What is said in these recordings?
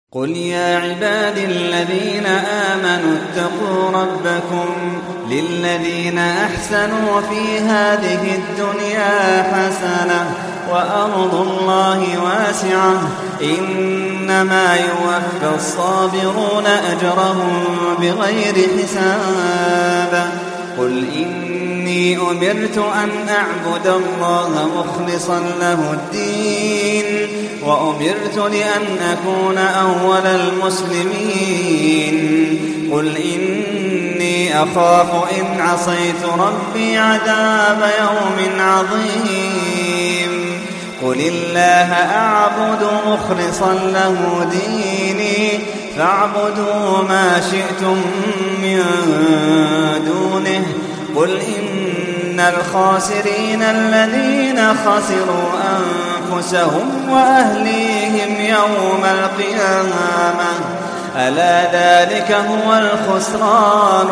قل يا عبادي الذين آمنوا اتقوا ربكم للذين أحسنوا في هذه الدنيا حسنة وأرض الله واسعة إنما يوفى الصابرون أجرهم بغير حساب. قل إني أمرت أن أعبد الله مخلصا له الدين وأمرت لأن أكون أول المسلمين. قل إني أخاف إن عصيت ربي عذاب يوم عظيم. قل الله أعبد مخلصا له ديني فاعبدوا ما شئتم من دونه. قل إن الخاسرين الذين خسروا أنفسهم وأهليهم يوم القيامة ألا ذلك هو الخسران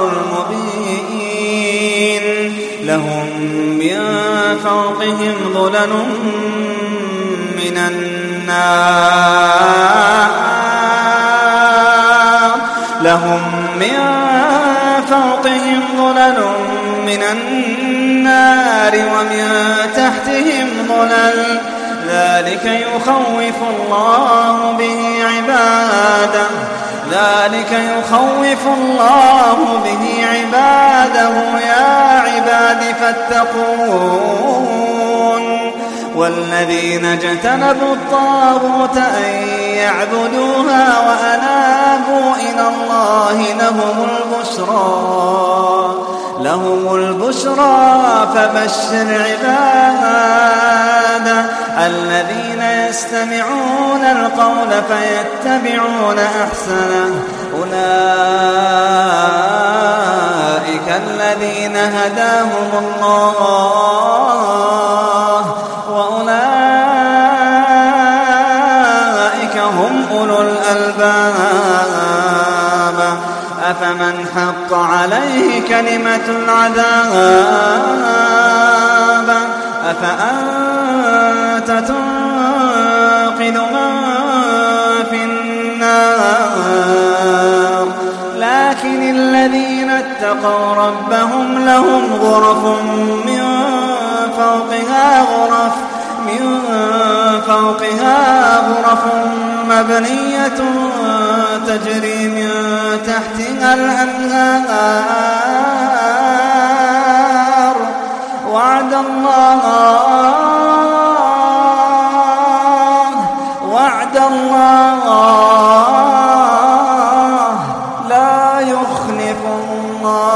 المبين. لهم من فوقهم ظلل من النار لهم من فوقهم ظلل من النار ومن تحتهم ظلل ذلك يخوف الله به عباده يا عباد فاتقون. والذين اجتنبوا الطاغوت أن يعبدوها وأنابوا إلى الله لهم البشرى فبشر عباده الذين يستمعون القول فيتبعون أحسنه أولئك الذين هداهم الله وأولئك هم أولو الألباب. أفمن حق عليه كلمة العذاب أفأنت تنقذ من في النار. لكن الذين اتقوا ربهم لهم غرف من فوقها غرف مبنية تجري من تحتها الأنهار. وعد الله لا يخلف الله